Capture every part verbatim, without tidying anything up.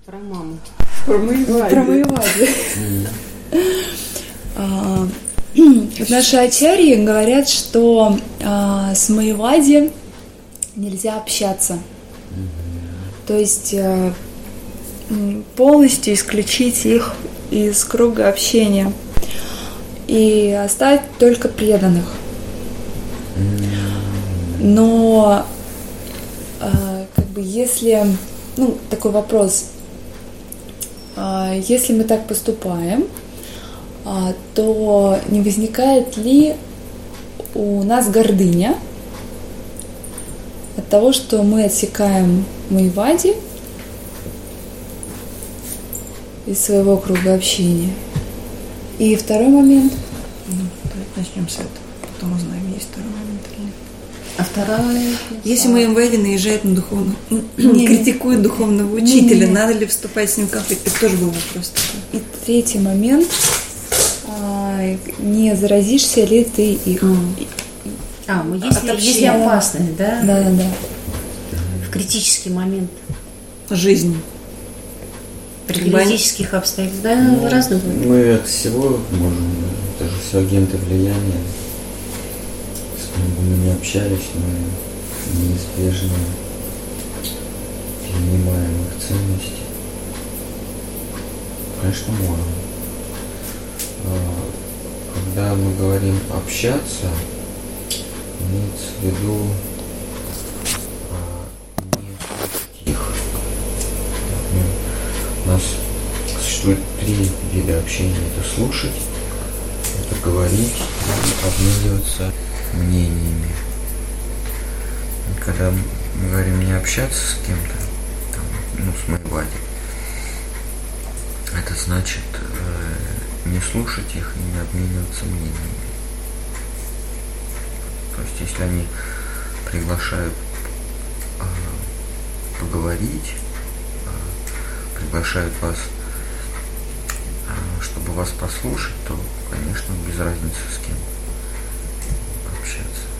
Про маму. Про Маевади. Про Маевади. Наши ачарьи говорят, что с Маевади нельзя общаться. То есть полностью исключить их из круга общения и оставить только преданных. Но как бы если, ну, такой вопрос, если мы так поступаем, то не возникает ли у нас гордыня от того, что мы отсекаем Маевади из своего круга общения? И второй момент. Ну, начнем с этого, потом узнаем, есть второй момент или нет. А вторая? Если Маевади наезжает на духовного, ну, критикует духовного учителя, надо ли вступать с ним в конфликт? Это тоже был вопрос такой. И третий момент. Не заразишься ли ты их? А, мы если, если опасность, да? Да, да, да. В критический момент жизни. При критических обстоятельствах, да, ну, разных. Мы от всего можем, это же все агенты влияния. С кем бы мы не общались, мы неизбежно перенимаем их ценности. Конечно, можем. Когда мы говорим общаться, имеется в виду не слушать их. У нас существует три вида общения. Это слушать, это говорить и обмениваться мнениями. И когда мы говорим не общаться с кем-то, там, ну, с Маевади, это значит э, не слушать их и не обмениваться мнениями. То есть, если они приглашают э, поговорить, э, приглашают вас, э, чтобы вас послушать, то, конечно, без разницы с кем общаться.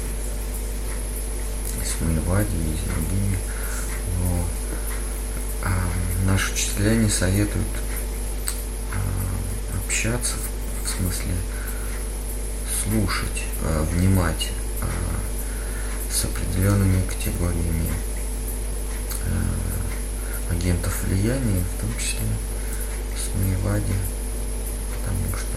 И с Маевади, и с другими. Но э, наши учителя не советуют общаться, в смысле слушать, э, внимать э, с определенными категориями э, агентов влияния, в том числе с Маевади, потому что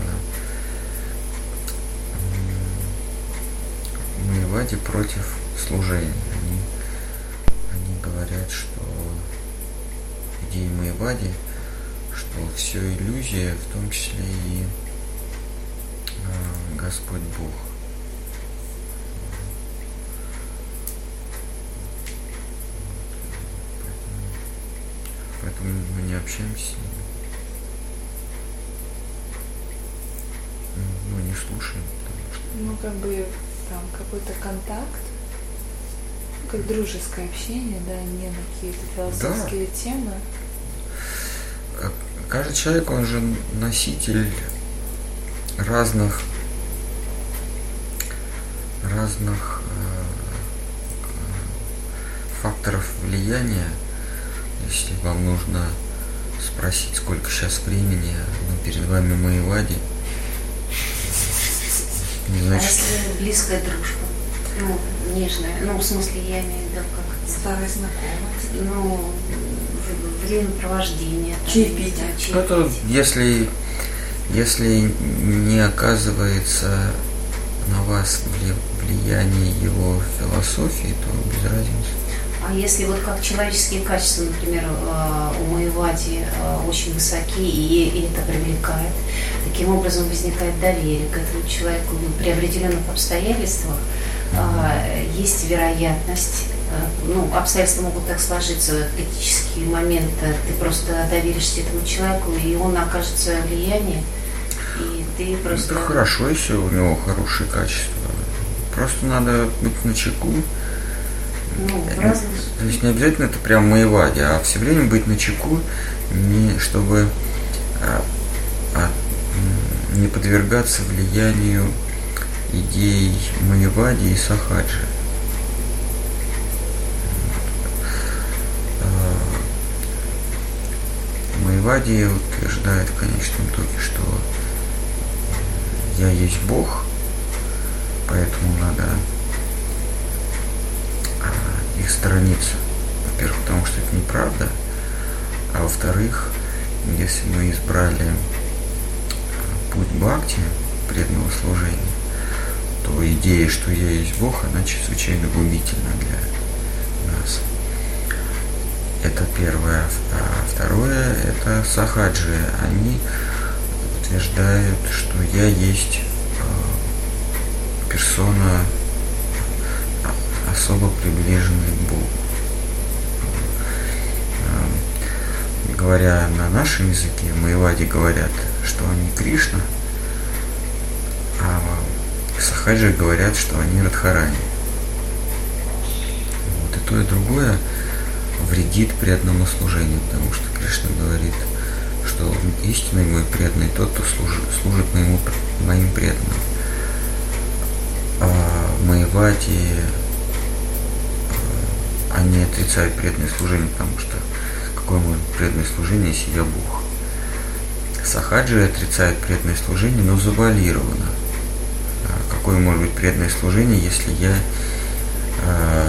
э, Маевади против служения. Они, они говорят, что идея Маевади, что все иллюзия, в том числе и э, Господь Бог. Поэтому, поэтому мы не общаемся с ними. Мы не слушаем, потому что... Ну, как бы там какой-то контакт, как дружеское общение, да, не на какие-то философские да. темы. Каждый человек, он же носитель разных разных э, факторов влияния. Если вам нужно спросить, сколько сейчас времени, ну, перед вами Маевади, значит... А если близкая дружба, ну, нежная, ну, в смысле, я имею в виду, как старая знакомая, ну, времяпровождение. Чаепитие. Это если, если не оказывается на вас влияние его философии, то без разницы. А если вот как человеческие качества, например, у Маевади очень высоки, и, и это привлекает, таким образом возникает доверие к этому человеку, при определенных обстоятельствах mm-hmm. есть вероятность, ну, обстоятельства могут так сложиться, критические моменты, ты просто доверишься этому человеку, и он окажет свое влияние, и ты просто... Это хорошо, если у него хорошие качества. Просто надо быть начеку. Ну, разных... То есть не обязательно это прям Маевади, а все время быть начеку, не, чтобы а, а, не подвергаться влиянию идей Маевади и Сахаджи. Майявади утверждает в конечном итоге, что я есть Бог, поэтому надо их сторониться. Во-первых, потому что это неправда, а во-вторых, если мы избрали путь бхакти, преданного служения, то идея, что я есть Бог, она чрезвычайно губительна для нас. Это первое. А второе, это сахаджи. Они утверждают, что я есть персона, особо приближенная к Богу. Говоря на нашем языке, майявади говорят, что они Кришна, а сахаджи говорят, что они Радхарани. Вот и то, и другое вредит преданному служению, потому что Кришна говорит, что истинный мой преданный тот, кто служит, служит моему, моим преданным. А майявади, они отрицают преданное служение, потому что какое может быть преданное служение, если я Бог? Сахаджи отрицает преданное служение, но завуалировано. Какое может быть преданное служение, если я э,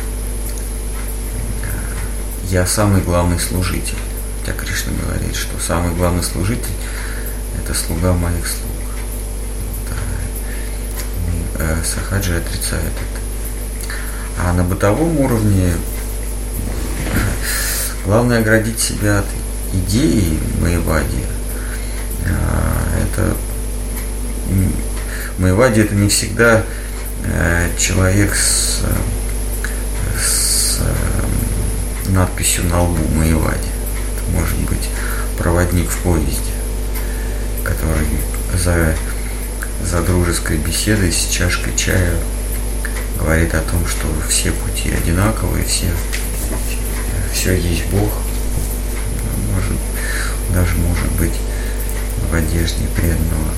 я самый главный служитель? Хотя Кришна говорит, что самый главный служитель – это слуга моих слуг. Да. И, э, Сахаджи отрицает это. А на бытовом уровне главное оградить себя от идеи майявади. Это майявади это не всегда человек с, с надписью на лбу майявади. Это может быть проводник в поезде, который за, за дружеской беседой с чашкой чая говорит о том, что все пути одинаковые, все, все есть Бог. Может, даже может быть в одежде преданного.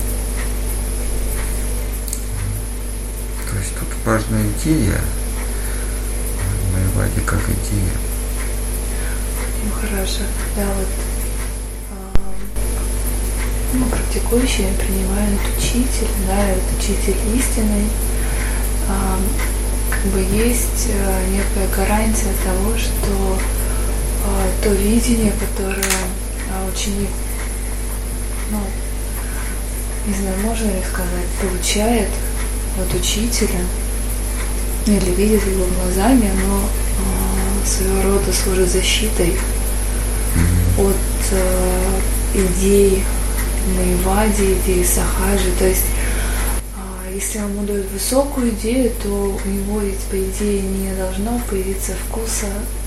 То есть тут важная идея, майявади как идея. Ну хорошо, когда вот э, ну, практикующие принимают учитель, да, этот учитель истинный, э, как бы есть э, некая гарантия того, что э, то видение, которое э, ученик, ну, не знаю, можно ли сказать, получает от учителя или видит его глазами, оно э, своего рода служит защитой от э, идей майявади, идей сахаджи. То есть, э, если он ему дает высокую идею, то у него ведь, по идее, не должно появиться вкуса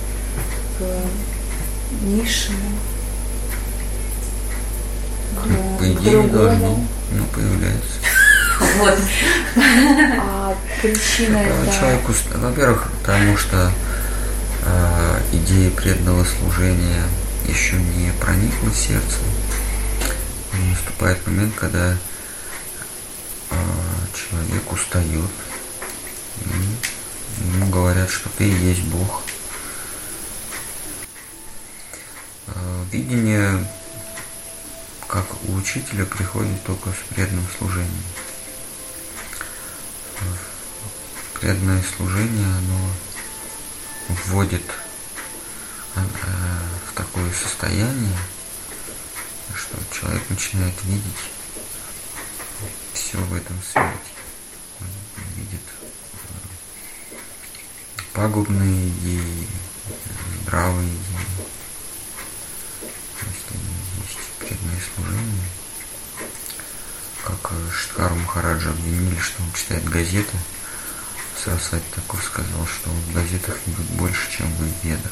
к низшему. Ну, по идее, не должно, но появляется. Вот. А причина это... Человеку, во-первых, потому что э, идея преданного служения еще не проникла в сердце. И наступает момент, когда э, человек устает. И ему говорят, что ты и есть Бог. Э, видение, как у учителя, приходит только с преданным служением. Преданное служение, оно вводит в такое состояние, что человек начинает видеть все в этом свете. Он видит пагубные идеи, здравые идеи. То есть есть преданное служение. Как Штхару Махараджа обвинили, что он читает газеты, Сарасвати Такур сказал, что в газетах видят больше, чем в ведах.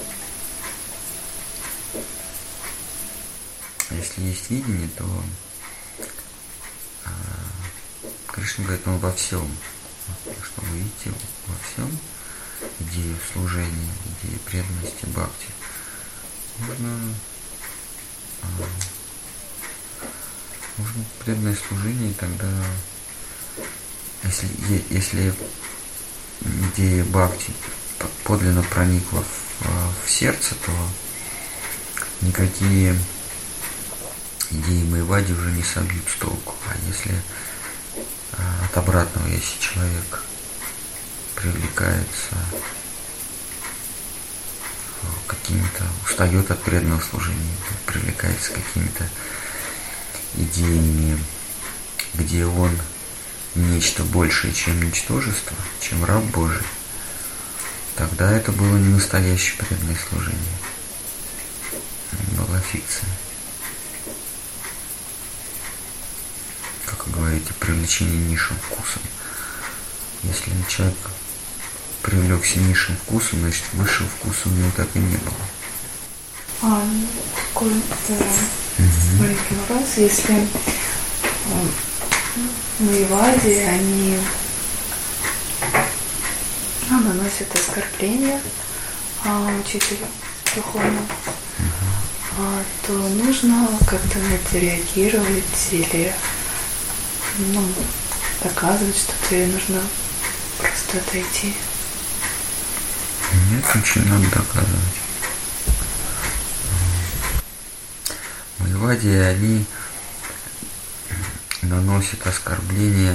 Если есть видение, то э, Кришна говорит, он во всем. Что вы видите во всем идею служения, идею преданности, бхакти. Нужно, э, нужно преданное служение, и тогда, если, если идея бхакти подлинно проникла в, в сердце, то никакие идеи майвади уже не собьют с толку. А если от обратного, если человек привлекается какими-то, устает от преданного служения, привлекается какими-то идеями, где он нечто большее, чем ничтожество, чем раб Божий, тогда это было не настоящее преданное служение. Это была фикция. Как вы говорите, привлечение низшим вкусом. Если человек привлекся низшим вкусом, значит, высшего вкуса у него так и не было. А, какой-то угу. маленький вопрос. Если майвади, они наносят оскорбления а, учителю духовному, угу. а, то нужно как-то на это реагировать или ну, доказывать что-то, или нужно просто отойти? Нет, ничего не надо доказывать. Майвади, они наносят оскорбления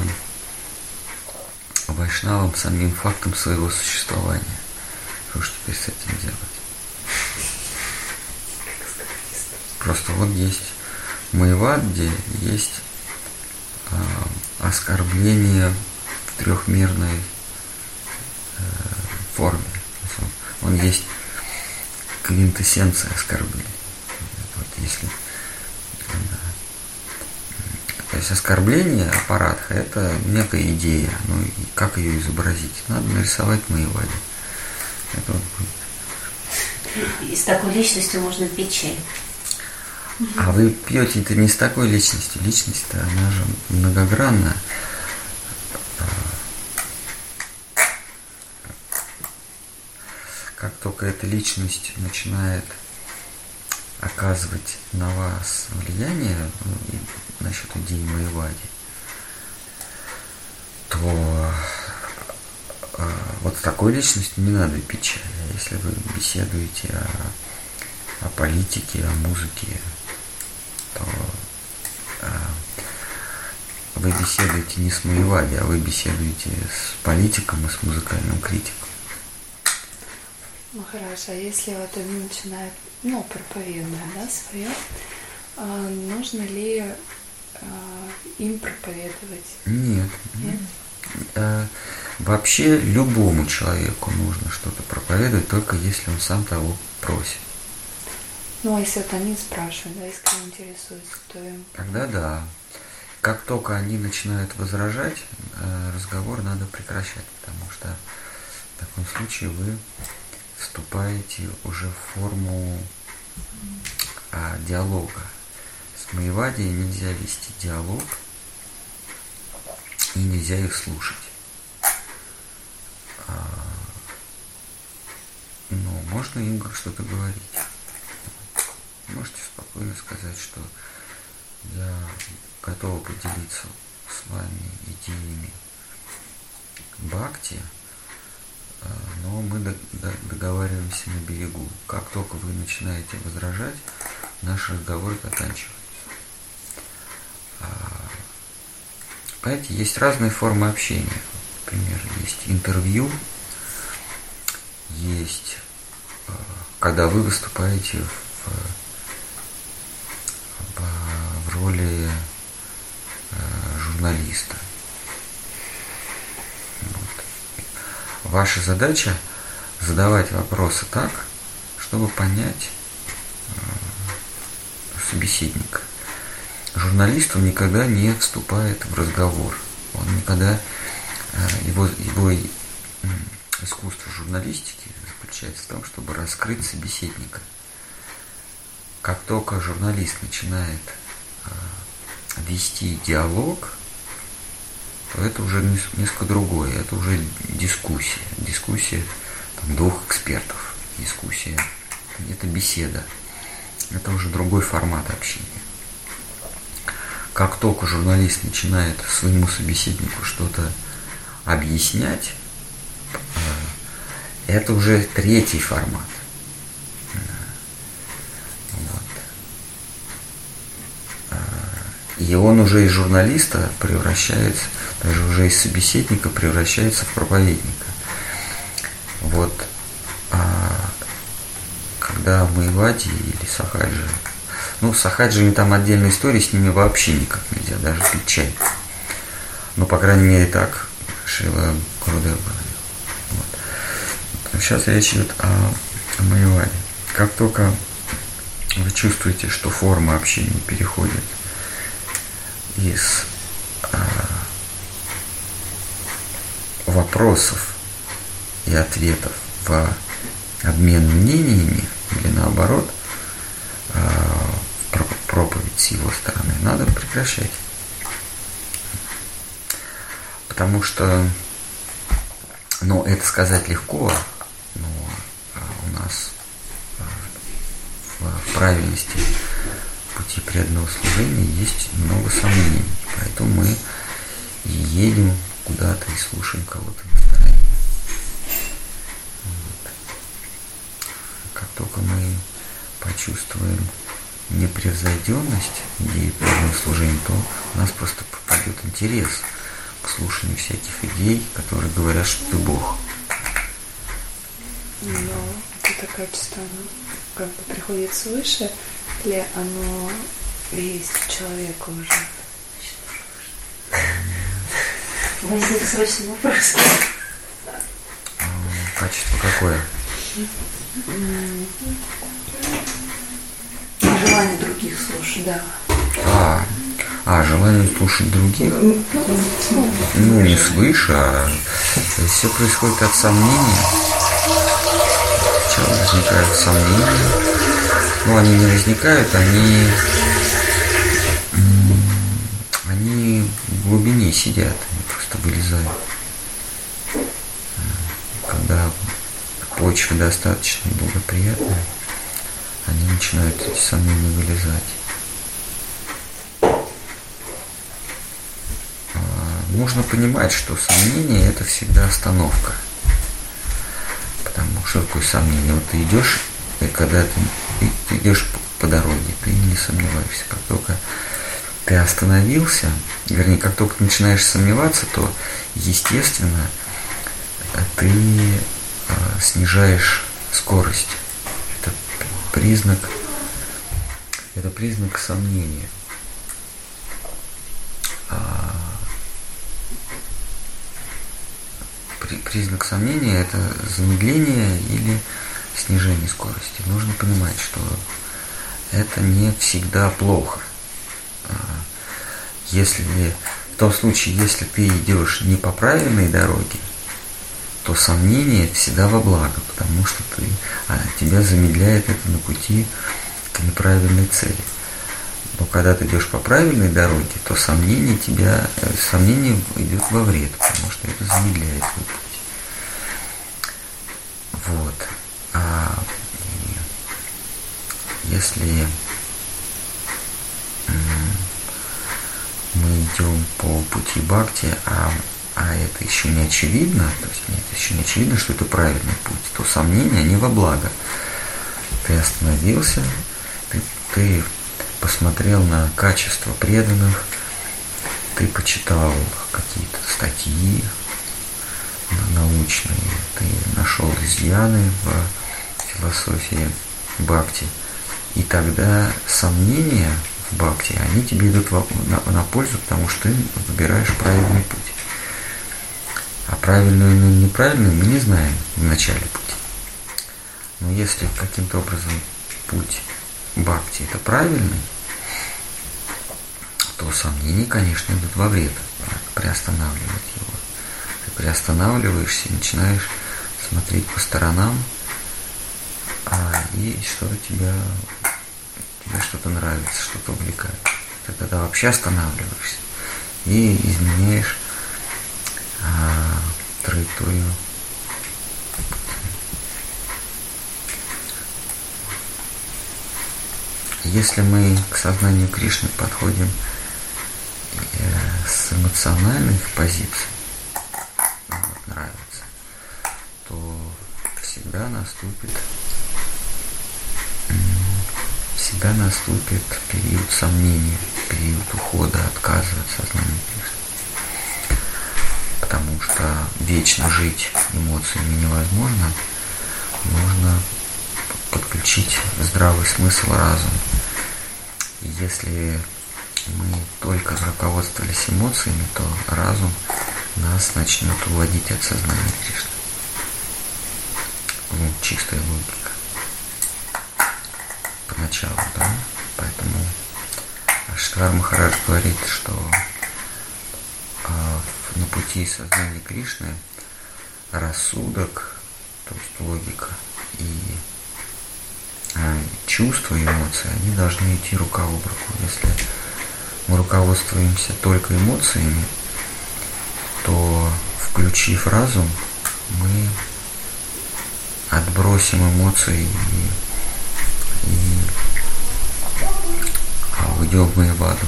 вайшнавам самим фактом своего существования. Что ж теперь с этим делать? Просто вот есть в майваде есть а, оскорбление в трехмерной а, форме. Он есть квинтэссенция оскорбления. Вот если, да. То есть оскорбление аппаратха – это некая идея. Ну и как ее изобразить? Надо нарисовать майвади. Это вот будет. И с такой личностью можно пить чай. А вы пьете это не с такой личностью. Личность-то, она же многогранная. Как только эта личность начинает оказывать на вас влияние, ну, насчет идеи майвади, то э, вот с такой личностью не надо пить чай. Если вы беседуете о, о политике, о музыке, то э, вы беседуете не с майвади, а вы беседуете с политиком и с музыкальным критиком. Ну хорошо, а если вот они начинают, ну, проповедное, да, свое, а нужно ли а, им проповедовать? Нет. Нет? А, вообще любому человеку нужно что-то проповедовать, только если он сам того просит. Ну, а если вот они спрашивают, да, если интересуются, то им... Тогда да. Как только они начинают возражать, разговор надо прекращать, потому что в таком случае вы вступаете уже в форму а, диалога. С майвади нельзя вести диалог и нельзя их слушать. А, но можно им что-то говорить. Можете спокойно сказать, что я готова поделиться с вами идеями бхакти, но мы договариваемся на берегу. Как только вы начинаете возражать, наш разговор заканчивается. Понимаете, есть разные формы общения. Например, есть интервью, есть, когда вы выступаете в, в, в роли журналиста. Ваша задача задавать вопросы так, чтобы понять э, собеседника. Журналист, он никогда не вступает в разговор. Он никогда, э, его, его э, искусство журналистики заключается в том, чтобы раскрыть собеседника. Как только журналист начинает э, вести диалог, то это уже несколько другое, это уже дискуссия. Дискуссия там, двух экспертов. Дискуссия, это беседа. Это уже другой формат общения. Как только журналист начинает своему собеседнику что-то объяснять, это уже третий формат. Вот. И он уже из журналиста превращается, даже уже из собеседника превращается в проповедника. Вот а, когда Майявади или Сахаджи, ну, с Сахаджами там отдельная история, с ними вообще никак нельзя даже пить чай. Ну, по крайней мере, так Шрила Гурудев говорил. Вот. Сейчас речь идет о, о Майявади. Как только вы чувствуете, что форма общения переходит из а, вопросов и ответов в обмен мнениями или наоборот а, проповедь с его стороны, надо прекращать. Потому что, ну, это сказать легко, но у нас в правильности пути преданного служения есть много сомнений. Поэтому мы и едем куда-то и слушаем кого-то на стороне. Вот. Как только мы почувствуем непревзойденность идеи преданного служения, то у нас просто пропадет интерес к слушанию всяких идей, которые говорят, что ты Бог. Но это качество, оно как бы приходит свыше, или оно есть у человека уже? Возник срочный вопрос. Качество какое? Желание других слушать. Да. А, а желание слушать других? Ну, не свыше, а все происходит от сомнения. Сначала возникают сомнения. Ну, они не возникают, они, они в глубине сидят, они просто вылезают. Когда почва достаточно благоприятная, они начинают эти сомнения вылезать. Нужно понимать, что сомнение – это всегда остановка. Потому что такое сомнение? Вот ты идешь, и когда ты, ты идешь по дороге, ты не сомневаешься. Как только ты остановился, вернее, как только ты начинаешь сомневаться, то, естественно, ты а, снижаешь скорость. Это признак, это признак сомнения. А, при, признак сомнения – это замедление или снижение скорости. Нужно понимать, что это не всегда плохо. Если в том случае, если ты идешь не по правильной дороге, то сомнение всегда во благо, потому что ты, а, тебя замедляет это на пути к неправильной цели. Но когда ты идешь по правильной дороге, то сомнение тебя, сомнение идет во вред, потому что это замедляет твой путь. Вот. А если мы идем по пути бхакти, а, а это еще не очевидно, то есть нет, еще не очевидно, что это правильный путь, то сомнения, они во благо. Ты остановился, ты, ты посмотрел на качество преданных, ты почитал какие-то статьи научные, ты нашел изъяны в философии бхакти, и тогда сомнения в бхакти, они тебе идут на, на пользу, потому что ты выбираешь правильный путь. А правильную или неправильную мы не знаем в начале пути. Но если каким-то образом путь бхакти это правильный, то сомнения, конечно, идут во вред. Надо приостанавливать его. Ты приостанавливаешься и начинаешь смотреть по сторонам, а, и что-то тебя, тебе что-то нравится, что-то увлекает. Ты тогда вообще останавливаешься и изменяешь а, траекторию. Если мы к сознанию Кришны подходим с эмоциональных позиций, вот, нравится, то всегда наступит тебя наступит период сомнения, период ухода, отказа от сознания Кришны. Потому что вечно жить эмоциями невозможно. Нужно подключить здравый смысл, разум. И если мы только руководствовались эмоциями, то разум нас начнет уводить от сознания Кришны. Ну, чистая логика. Поначалу, да? Поэтому Аштвар Махарадж говорит, что э, на пути сознания Кришны рассудок, то есть логика и э, чувства, эмоции, они должны идти рука об руку. Если мы руководствуемся только эмоциями, то, включив разум, мы отбросим эмоции и, и уйдем в Майяваду.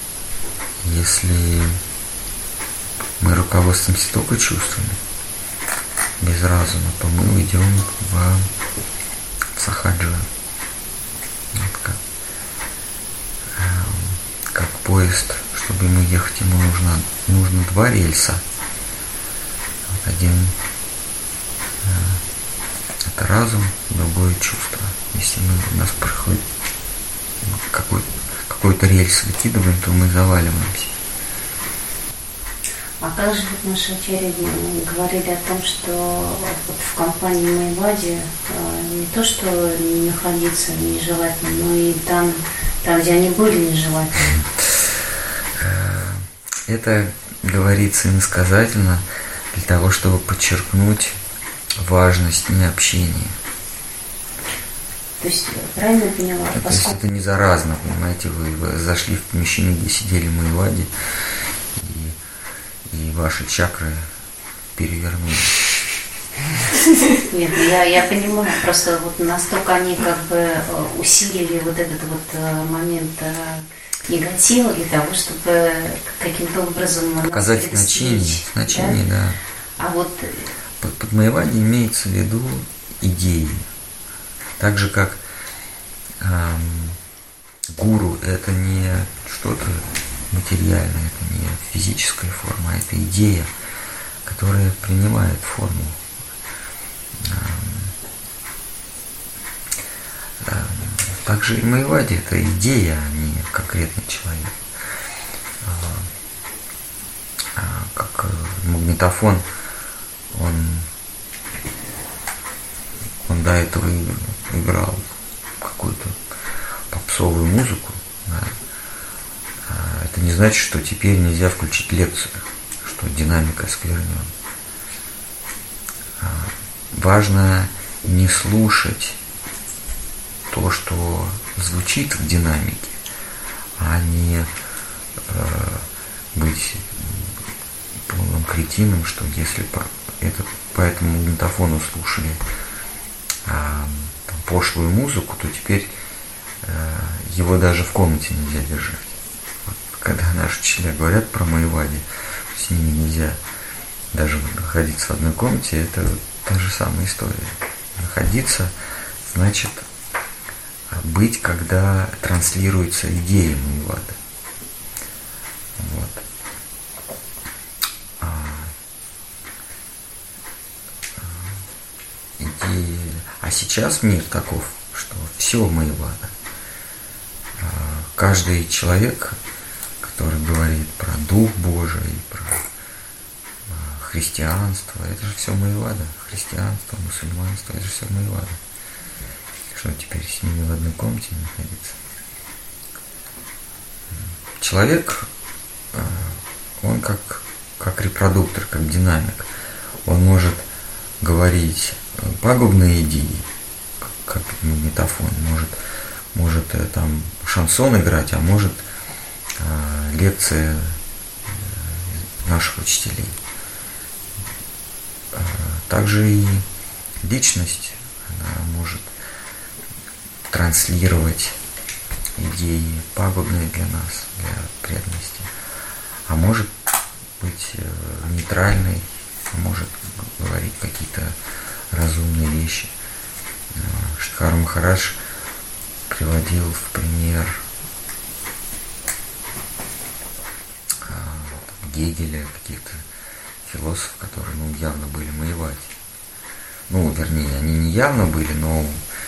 Если мы руководствуемся только чувствами, без разума, то мы уйдем в Сахаджа. Вот как, как поезд, чтобы ему ехать, ему нужно, нужно два рельса. Вот один это разум, другое чувство. Если мы, у нас проходит какой, какой-то рельс выкидываем, то мы заваливаемся. А также вот наши ачарьи говорили о том, что вот в компании Майявади не то, что не находиться нежелательно, но и там, там, где они были, нежелательно. Это говорится иносказательно для того, чтобы подчеркнуть важность необщения. То есть, правильно я поняла? То поскольку... есть это не заразно, понимаете, вы, вы зашли в помещение, где сидели в Майяваде, и, и ваши чакры перевернулись. Нет, я, я понимаю, просто вот настолько они как бы усилили вот этот вот момент негатива для того, чтобы каким-то образом показать значение, значение, да. да. А вот под, под Майявади имеется в виду идеи. Так же, как эм, гуру – это не что-то материальное, это не физическая форма, а это идея, которая принимает форму. Эм, эм, также и Майявади – это идея, а не конкретный человек. Э, э, как магнитофон, он, он до этого играл какую-то попсовую музыку, да. Это не значит, что теперь нельзя включить лекцию, что динамика осквернена. Важно не слушать то, что звучит в динамике, а не э, быть полным кретином, что если по, это, по этому магнитофону слушали а, там, пошлую музыку, то теперь э, его даже в комнате нельзя держать. Вот, когда наши учителя говорят про Майявади, с ними нельзя даже находиться в одной комнате, это та же самая история. Находиться значит быть, когда транслируется идея Майявады. Вот. А сейчас мир таков, что все Майявада. Каждый человек, который говорит про Дух Божий, про христианство, это же все Майявада. Христианство, мусульманство, это же все Майявада. Что теперь с ними в одной комнате находиться? Человек, он как, как репродуктор, как динамик. Он может говорить пагубные идеи, как магнитофон, может, может там шансон играть, а может э, лекция наших учителей. Э, также и личность, она может транслировать идеи пагубные для нас, для преданности, а может быть э, нейтральной, а может говорить какие-то разумные вещи. Штхар Махарадж приводил в пример Гегеля, каких-то философов, которые, ну, явно были маевати. Ну, вернее, они не явно были, но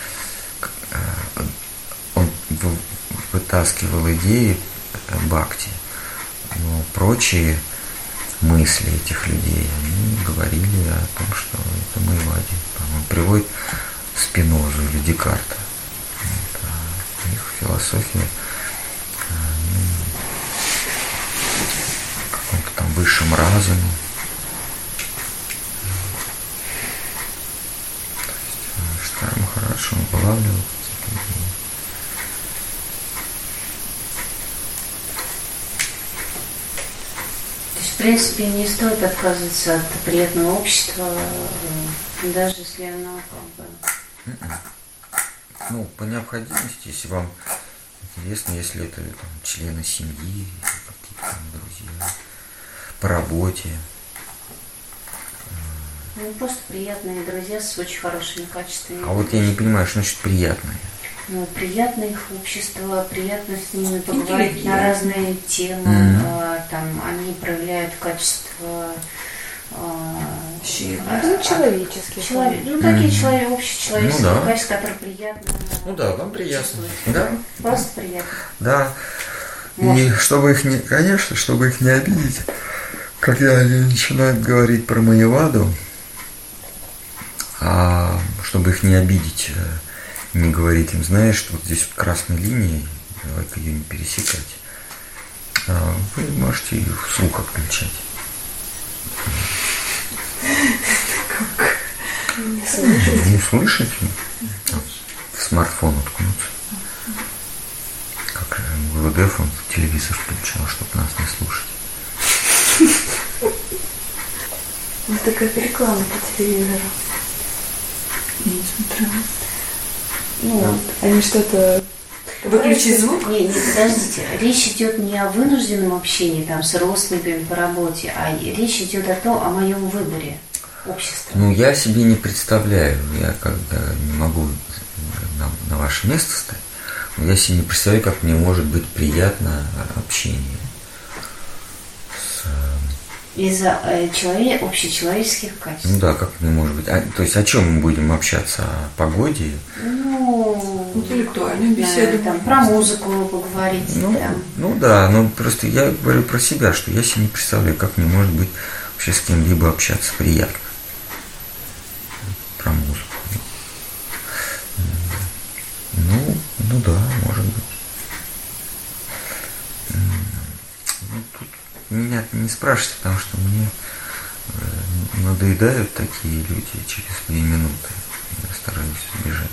он вытаскивал идеи бхакти, но прочие мысли этих людей, они говорили о том, что это маевади. Он приводит Спинозу или Декарта. Вот, а их философия в каком-то там высшем разуме. Штайр Махарадж, он вылавливал этих людей. В принципе, не стоит отказываться от приятного общества, даже если оно как бы... Ну, по необходимости, если вам интересно, если это там, члены семьи, какие-то там друзья, по работе. Ну, просто приятные друзья с очень хорошими качествами. А вот я не понимаю, что значит приятные. Ну, приятно их общество, приятно с ними поговорить Интеллигентно. на разные темы. Mm-hmm. А, там они проявляют качество а, Щедрый. а, Ну, человеческие. человек, ну, такие Mm-hmm. человек, общечеловеческие Ну, да. качества, которые приятно. Ну да, вам приятно. чувствуешь. Да. Просто приятно. Да. И Может. чтобы их не, конечно, чтобы их не обидеть, когда они начинают говорить про маеваду, а чтобы их не обидеть, не говорить им, знаешь, что вот здесь вот красная линия, давай-ка ее не пересекать. А вы можете ее вслух отключать. Не слышите? Не слышите? В смартфон уткнуться. Как ВВДФ он телевизор включал, чтобы нас не слушать. Вот такая реклама по телевизору. Я не смотрела. Ну, вот, они что-то... Выключи звук. Не, не, подождите. Речь идет не о вынужденном общении там, с родственниками по работе, а речь идет о том, о моем выборе общества. Ну, я себе не представляю, я когда не могу на, на ваше место стать, но я себе не представляю, как мне может быть приятно общение с... Из-за э, человек, общечеловеческих качеств. Ну да, как мне может быть... А, то есть о чем мы будем общаться? О погоде? Ну, Интеллектуальную да, беседу. там, про музыку поговорить. Ну, там. ну да, но просто я говорю про себя, что я себе не представляю, как мне может быть вообще с кем-либо общаться приятно. Про музыку. Ну, ну да, может быть. Ну, тут меня не спрашивайте, потому что мне надоедают такие люди через две минуты. Я стараюсь избежать.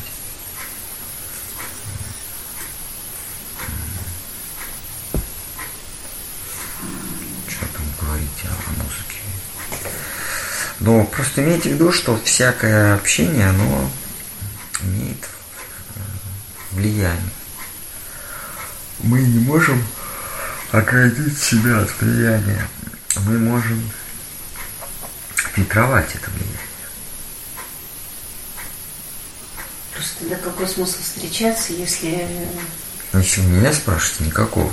Что там говорить о музыке? Но просто имейте в виду, что всякое общение, оно имеет влияние. Мы не можем оградить себя от влияния. Мы можем фильтровать это влияние. Просто тогда какой смысл встречаться, если... Ну, если вы меня спрашиваете, никакого.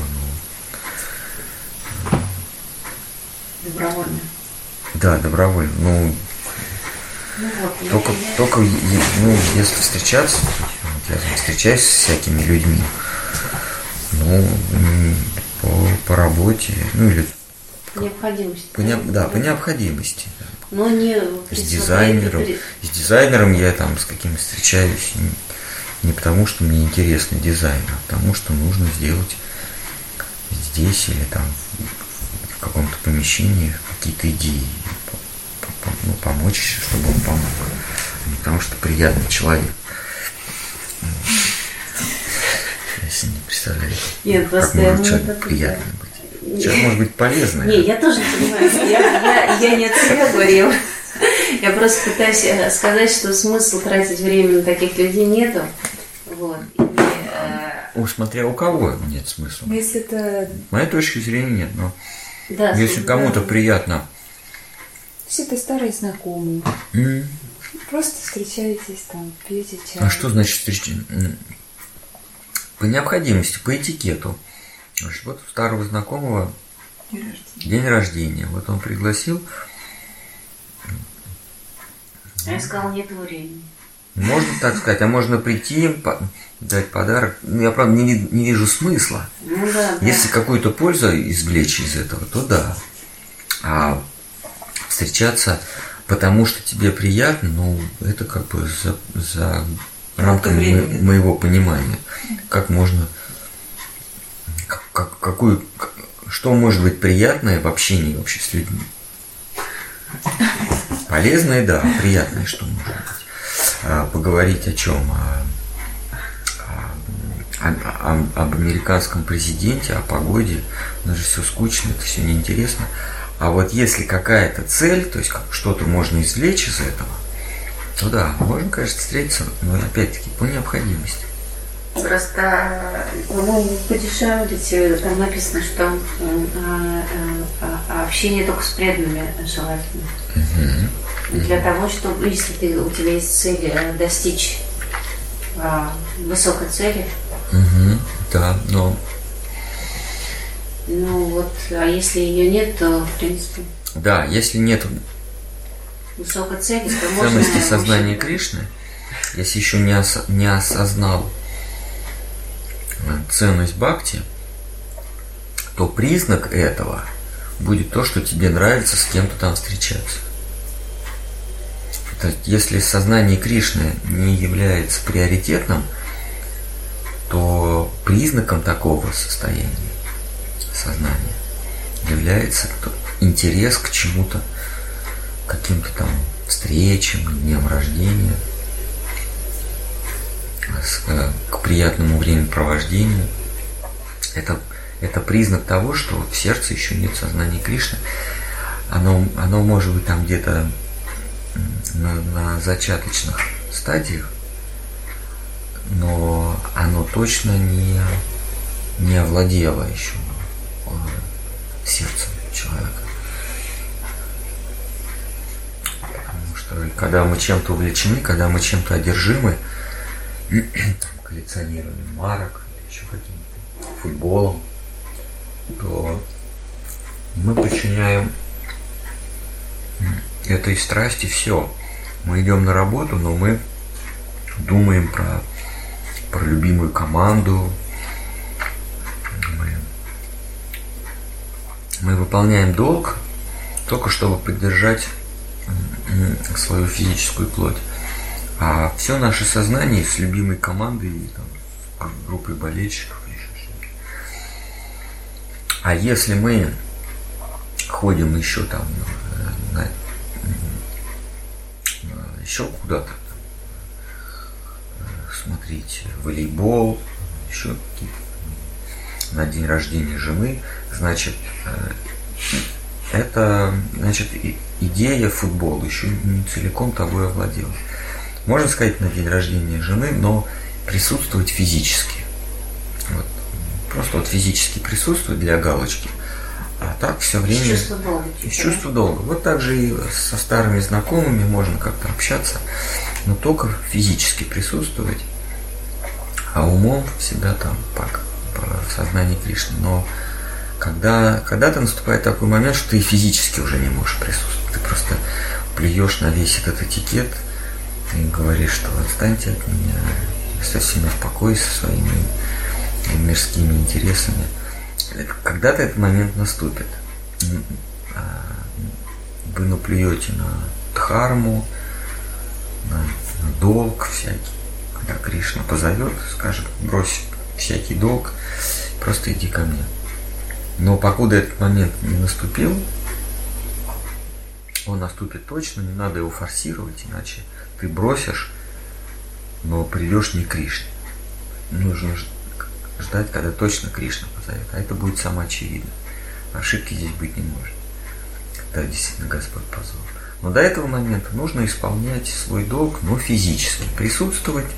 Ну, Добровольно. да, добровольно. Ну, Ну, вот, только, я- я- только ну, если встречаться, вот я там встречаюсь с всякими людьми, ну, м, по, по работе, ну или Необходимость. по, не- да, по необходимости. Да. Но не... С дизайнером. С дизайнером я там с каким встречаюсь не, не потому, что мне интересный дизайн, а потому, что нужно сделать здесь или там в каком-то помещении какие-то идеи, ну, помочь, чтобы он помог. А не потому, что приятный человек. Я себе не представляю, Нет, как просто может я человек так- приятный быть. Человек может быть полезный. Не, я тоже понимаю, я, я, я не от себя говорила. Я просто пытаюсь э, сказать, что смысл тратить время на таких людей нету. Вот. И, э, Уж смотря у кого нет смысла. Если это... С моей точки зрения нет, но да, если да. кому-то приятно. Если это старые знакомые. М, Просто встречаетесь там, пьете чай. А что значит встреча? М, по необходимости, по этикету. Значит, вот у старого знакомого День рождения. день рождения. Вот он пригласил. А я сказала, нет времени. Можно так сказать, а можно прийти им, по- дать подарок. Ну, я, правда, не, ви- не вижу смысла. Ну да, да. Если какую-то пользу извлечь из этого, то да. А встречаться, потому что тебе приятно, ну, это как бы за, за рамками времени. мо- моего понимания. Как можно, как, как- какую, к- что может быть приятное в общении вообще с людьми? Полезное, да, приятное, что может быть. А, поговорить о чем? О, о- о- об американском президенте, о погоде. У нас же все скучно, это все неинтересно. А вот если какая-то цель, то есть как что-то можно извлечь из этого, то да, можно, конечно, встретиться, но опять-таки по необходимости. Просто ну, подешевле, там написано, что э, э, э, общение только с преданными желательно. Для того, чтобы, если ты, у тебя есть цель э, достичь э, высокой цели, Мгм, да, но ну вот, а если ее нет, то, в принципе, да, если нет высокой цели, то можно... ценности сознания Кришны, если еще не, ос- не осознал э, ценность бхакти, то признак этого будет то, что тебе нравится с кем-то там встречаться. То есть, если сознание Кришны не является приоритетным, то признаком такого состояния сознания является то- интерес к чему-то, к каким-то там встречам, дням рождения, с- э, к приятному времяпровождению. Это, это признак того, что в сердце еще нет сознания Кришны. Оно, оно может быть там где-то на, на зачаточных стадиях, но оно точно не, не овладело еще э, сердцем человека. Потому что когда мы чем-то увлечены, когда мы чем-то одержимы, коллекционированием марок, еще каким-то футболом, то мы подчиняем этой страсти все. Мы идем на работу, но мы думаем про, про любимую команду. Мы, мы выполняем долг только чтобы поддержать м, свою физическую плоть. А все наше сознание с любимой командой, и, там, с группой болельщиков. и еще что-то. А если мы ходим еще там на, на- еще куда-то смотреть волейбол, еще какие-то на день рождения жены, значит, это, значит, и- идея футбола еще не целиком тобой овладела. Можно сказать, на день рождения жены, но присутствовать физически. Вот. Просто вот физически присутствовать для галочки. А так все время... Из чувства долга. Из чувства долга. Вот так же и со старыми знакомыми можно как-то общаться, но только физически присутствовать, а умом всегда там по, по сознанию Кришны. Но когда, когда-то наступает такой момент, что ты физически уже не можешь присутствовать. Ты просто плюешь на весь этот этикет и говоришь, что отстаньте от меня, оставьте меня в покое со своими мирскими интересами. Когда-то этот момент наступит. Вы наплюете на дхарму, на, на долг всякий. Когда Кришна позовет, скажет, брось всякий долг, просто иди ко мне. Но покуда этот момент не наступил, он наступит точно, не надо его форсировать, иначе ты бросишь, но придешь не к Кришне. Нужно ждать, когда точно Кришна позовет. А это будет самоочевидно. Ошибки здесь быть не может. Когда действительно Господь позовет. Но до этого момента нужно исполнять свой долг, но физически. Присутствовать,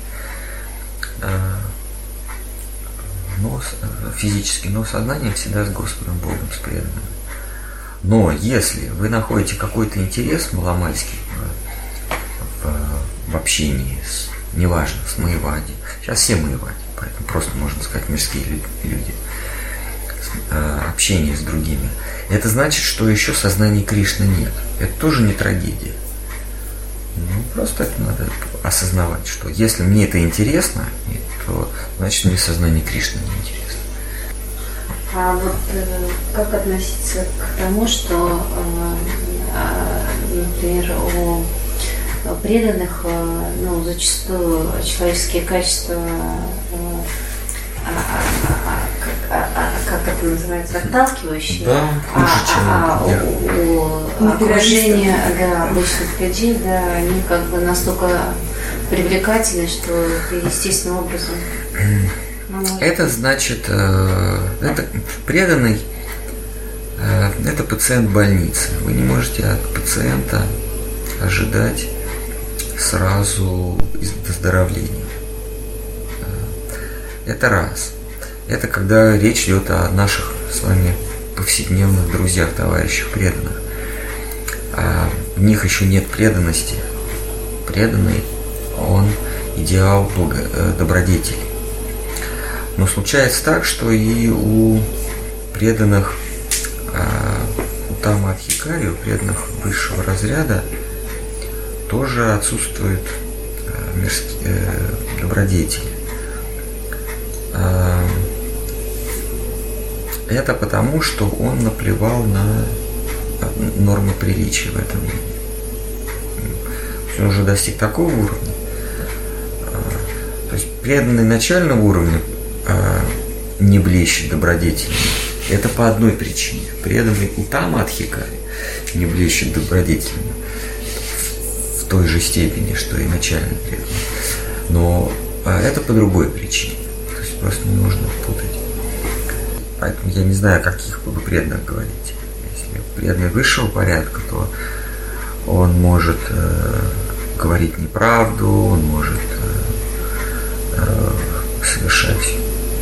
но физически, но сознанием всегда с Господом Богом, с преданным. Но если вы находите какой-то интерес маломальский в, в, в общении с, неважно, с Маевади, сейчас все Маевади, поэтому просто можно сказать мирские люди, общение с другими. Это значит, что еще сознания Кришны нет. Это тоже не трагедия. Ну, просто это надо осознавать, что если мне это интересно, то значит мне сознание Кришны не интересно. А вот э, как относиться к тому, что, э, например, у преданных, э, ну, зачастую человеческие качества, э, а, а, а, а, как это называется, отталкивающие, да, хуже, чем а, а, у, у окружения, да, обычных людей, да, они как бы настолько привлекательны, что это естественным образом. Это значит, это преданный, это пациент больницы. Вы не можете от пациента ожидать сразу выздоровления. Это раз. Это когда речь идет о наших с вами повседневных друзьях, товарищах, преданных. А в них еще нет преданности. Преданный, он идеал добродетели. Но случается так, что и у преданных у Утама Адхикари, у преданных высшего разряда, тоже отсутствуют мирские добродетели. Это потому, что он наплевал на нормы приличия в этом мире. Он уже достиг такого уровня. То есть преданный начального уровня не блещет добродетелями. Это по одной причине. Преданный Утама Адхикари не блещет добродетелями в той же степени, что и начальный преданный. Но это по другой причине. То есть просто не нужно путать. Поэтому я не знаю, о каких вы преданных говорите. Если преданный высшего порядка, то он может э, говорить неправду, он может э, э, совершать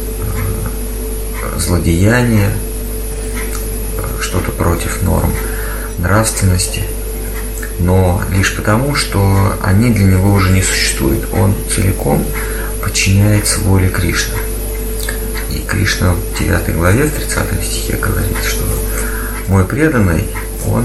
злодеяния, что-то против норм нравственности, но лишь потому, что они для него уже не существуют. Он целиком подчиняется воле Кришны. И Кришна в девятой главе, в тридцатом стихе говорит, что мой преданный, он,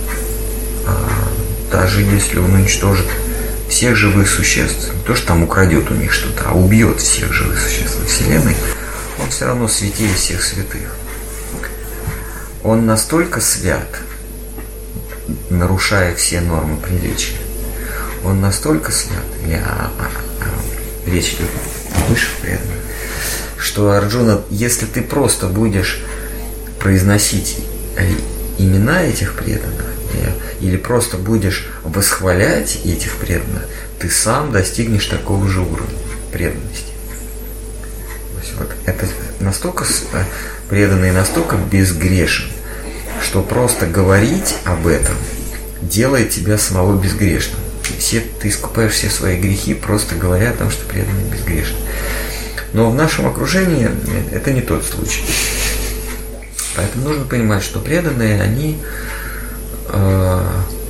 даже если он уничтожит всех живых существ, не то, что там украдет у них что-то, а убьет всех живых существ во Вселенной, он все равно святее всех святых. Он настолько свят, нарушая все нормы приличия. Он настолько свят, или а, а, а, речь идет о высших преданных, что, Арджуна, если ты просто будешь произносить имена этих преданных, или просто будешь восхвалять этих преданных, ты сам достигнешь такого же уровня преданности. Вот это настолько преданный, настолько безгрешен, что просто говорить об этом делает тебя самого безгрешным. Все, ты искупаешь все свои грехи, просто говоря о том, что преданный безгрешен. Но в нашем окружении это не тот случай. Поэтому нужно понимать, что преданные, они э,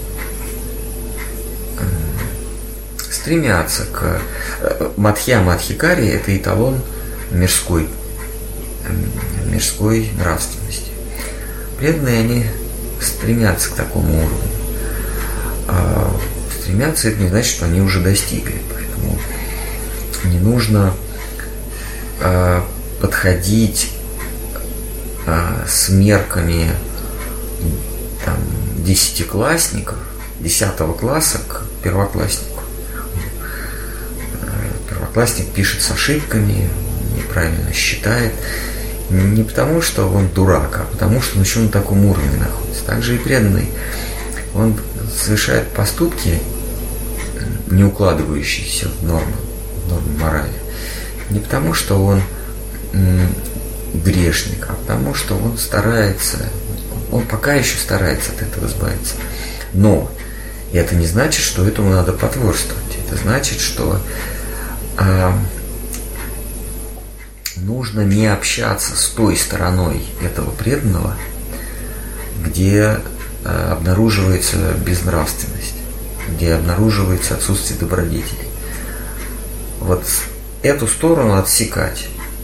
э, стремятся к... Мадхьяма Адхикари – это эталон мирской, мирской нравственности. Преданные, они стремятся к такому уровню. А стремятся, это не значит, что они уже достигли. Поэтому не нужно а, подходить а, с мерками там, десятиклассников, десятого класса к первокласснику. Первоклассник пишет с ошибками, неправильно считает, не потому, что он дурак, а потому, что он еще на таком уровне находится. Также и преданный. Он совершает поступки, не укладывающиеся в нормы, в нормы морали. Не потому, что он м, грешник, а потому, что он старается, он пока еще старается от этого избавиться. Но это не значит, что этому надо потворствовать. Это значит, что а, нужно не общаться с той стороной этого преданного, где а, обнаруживается безнравственность, где обнаруживается отсутствие добродетелей. Вот эту сторону отсекать,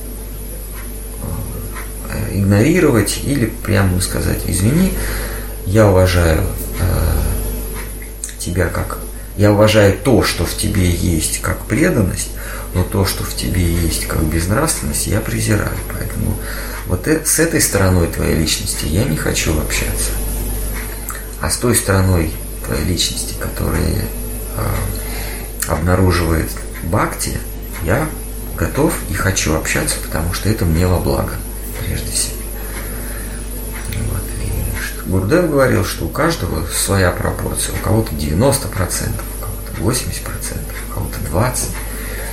игнорировать или прямо сказать: извини, я уважаю э, тебя как... Я уважаю то, что в тебе есть как преданность, но то, что в тебе есть как безнравственность, я презираю. Поэтому вот э, с этой стороной твоей личности я не хочу общаться. А с той стороной твоей личности, которая э, обнаруживает бхакти, я готов и хочу общаться, потому что это мне во благо, прежде всего. Вот. И Гурудев говорил, что у каждого своя пропорция. У кого-то девяносто процентов, у кого-то восемьдесят процентов, у кого-то двадцать процентов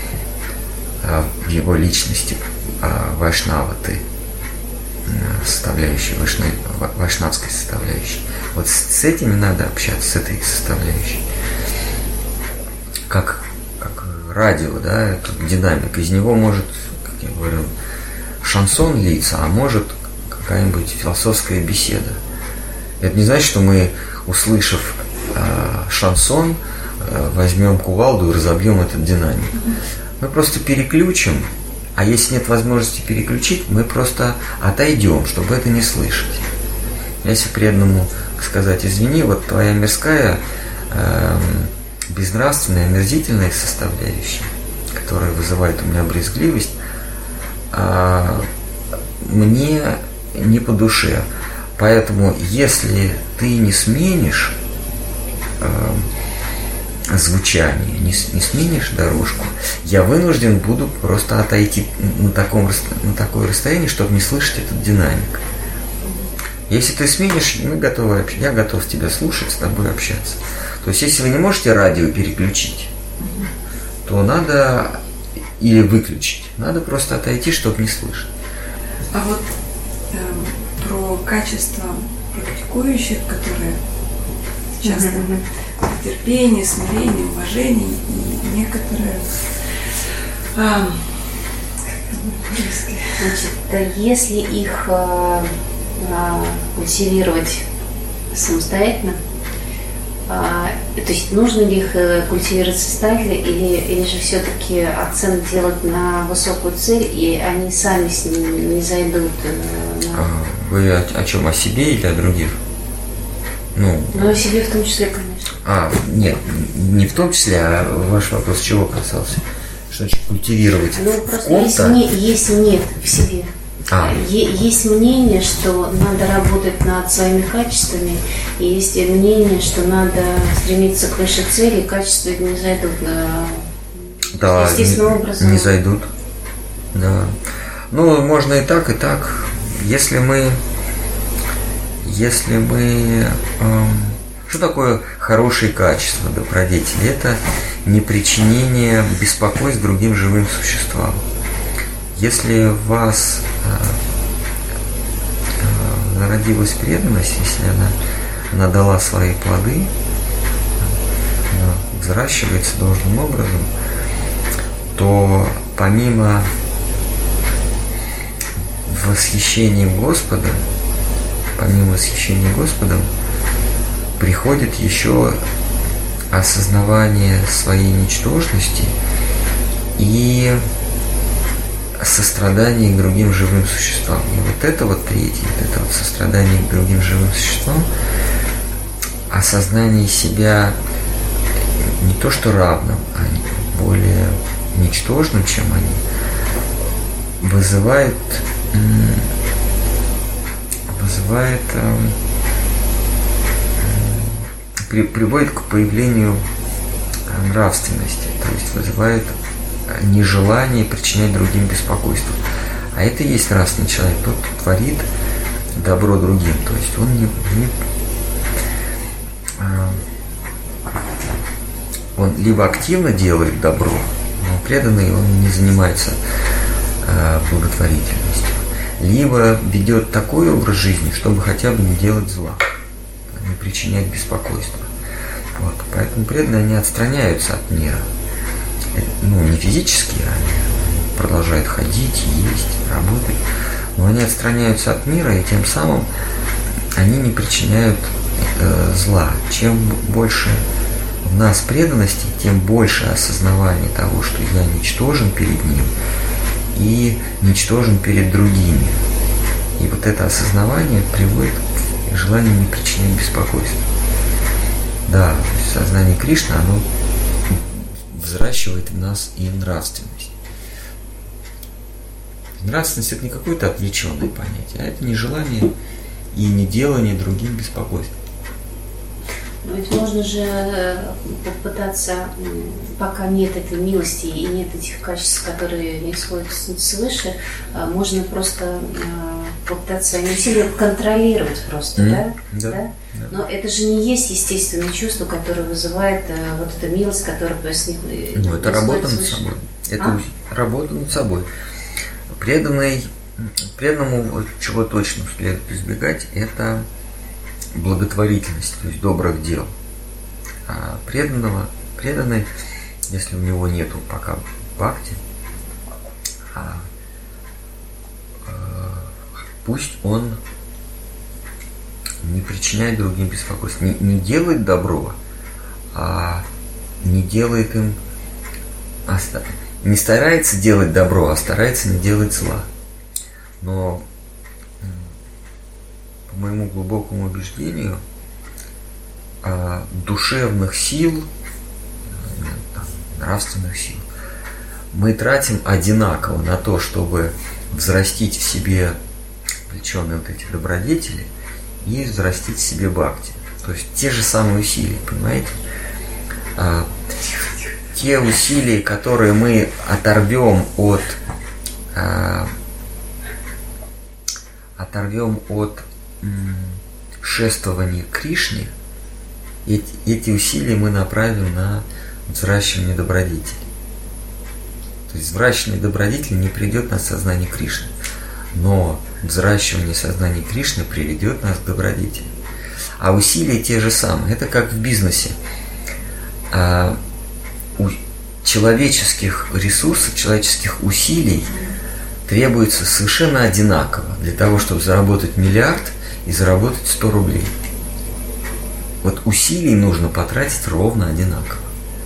в его личности вайшнава ты, составляющей, вайшнавской составляющей. Вот с этими надо общаться, с этой составляющей. Как, как радио, да, как динамик. Из него может, как я говорил, шансон литься, а может какая-нибудь философская беседа. Это не значит, что мы, услышав э, шансон, э, возьмем кувалду и разобьем этот динамик. Мы просто переключим, а если нет возможности переключить, мы просто отойдем, чтобы это не слышать. Если преданному сказать: извини, вот твоя мирская, э, безнравственная, омерзительная составляющая, которая вызывает у меня брезгливость, э, мне не по душе. Поэтому, если ты не сменишь э, звучание, не, не сменишь дорожку, я вынужден буду просто отойти на, таком, на такое расстояние, чтобы не слышать этот динамик. Если ты сменишь, мы готовы, я готов тебя слушать, с тобой общаться. То есть, если вы не можете радио переключить, то надо или выключить, надо просто отойти, чтобы не слышать. А вот э, про качество практикующих, которые часто mm-hmm. терпение, смирение, уважение и некоторые а, Значит, если их а, а, культивировать самостоятельно, а, то есть нужно ли их культивировать самостоятельно, или, или же все-таки акцент делать на высокую цель, и они сами с ним не зайдут на... Вы о, о чем? О себе или о других? Ну, ну, о себе в том числе, конечно. А, нет, не в том числе, а ваш вопрос чего касался? Что значит культивировать? Ну, просто если, не, если нет в себе. А. Есть мнение, что надо работать над своими качествами, и есть мнение, что надо стремиться к высшей цели, и качества не зайдут на... Да, естественным образом. Не зайдут. Да. Ну, можно и так, и так. Если мы... Если мы... Эм, что такое хорошие качества добродетели? Это не причинение беспокойств другим живым существам. Если в вас э, э, зародилась преданность, если она, она дала свои плоды, она взращивается должным образом, то помимо восхищения Господом, помимо восхищения Господом, приходит еще осознавание своей ничтожности и сострадание к другим живым существам. И вот это вот третье, вот это вот сострадание к другим живым существам, осознание себя не то что равным, а более ничтожным, чем они, вызывает вызывает при, приводит к появлению нравственности, то есть вызывает нежелание причинять другим беспокойство. А это и есть нравственный человек, тот, кто творит добро другим. То есть он не, не а, он либо активно делает добро, но преданный он не занимается а, благотворительностью, либо ведет такой образ жизни, чтобы хотя бы не делать зла, не причинять беспокойства. Вот. Поэтому преданные не отстраняются от мира. Ну, не физически, они продолжают ходить, есть, работать, но они отстраняются от мира, и тем самым они не причиняют э, зла. Чем больше в нас преданности, тем больше осознавания того, что я ничтожен перед ним и ничтожен перед другими. И вот это осознавание приводит к желанию не причинять беспокойства. Да, сознание Кришны, оно взращивает в нас и нравственность. Нравственность – это не какое-то отвлеченное понятие, а это не желание и не делание другим беспокойств. Но ведь можно же попытаться, пока нет этой милости и нет этих качеств, которые не исходят свыше, можно просто попытаться не сильно контролировать просто, mm-hmm. да? Да, да? да? Но это же не есть естественное чувство, которое вызывает вот эта милость, которая происходит. Ну, это работа над собой. Это а? работа над собой. Преданный, преданному, чего точно следует избегать, это благотворительность, то есть добрых дел. А преданного, преданный, если у него нету пока бхакти, а, а, пусть он не причиняет другим беспокойств, не, не делает добро, а не делает им, а, не старается делать добро, а старается не делать зла. Но по моему глубокому убеждению, душевных сил, нравственных сил мы тратим одинаково на то, чтобы взрастить в себе влеченные вот эти добродетели и взрастить в себе бхакти. То есть те же самые усилия, понимаете? Те усилия, которые мы оторвем от оторвем от шествования к Кришне, эти, эти усилия мы направим на взращивание добродетели. То есть взращивание добродетели не приведет нас к сознанию Кришны, но взращивание сознания Кришны приведет нас к добродетели. А усилия те же самые. Это как в бизнесе. А у человеческих ресурсов, человеческих усилий требуется совершенно одинаково для того, чтобы заработать миллиард и заработать сто рублей. Вот усилий нужно потратить ровно одинаково.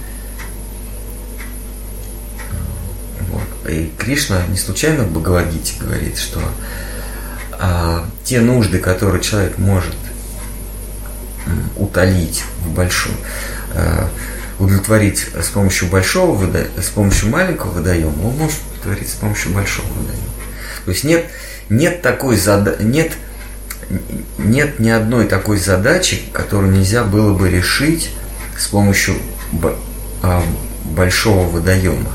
Вот. И Кришна не случайно в Бхагавад-гите говорит, что а, те нужды, которые человек может м, утолить в большом, а, удовлетворить с помощью большого водоема, с помощью маленького водоема, он может удовлетворить с помощью большого водоема. То есть нет, нет такой задачи, нет Нет ни одной такой задачи, которую нельзя было бы решить с помощью большого водоема.